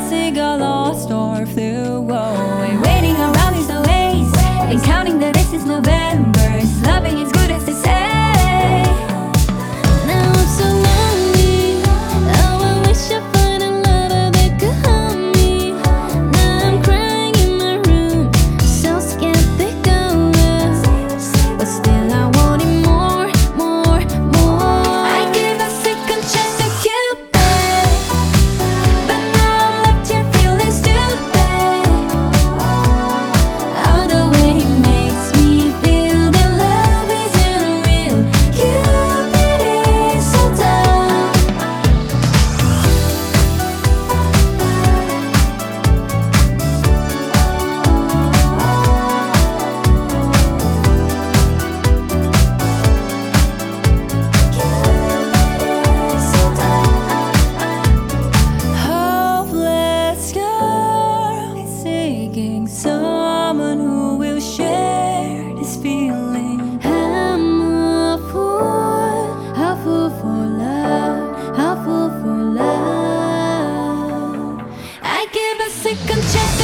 got lost or flew away. Waiting around is the ways, and counting the days since November. Loving is good as they say. Now I'm so lonely. Oh, I wish I find a lover that could hold me. Now I'm crying in my room, so scared they go us. But still I wanted more, more, more. I gave a second chance to Cupid, but now I'm left here feeling stupid. All the way he makes me feel that love isn't real. Cupid is so dumb. Hopeless girl seeking someone who will share this feeling. I'm a fool for love, a fool for love. I give a second chance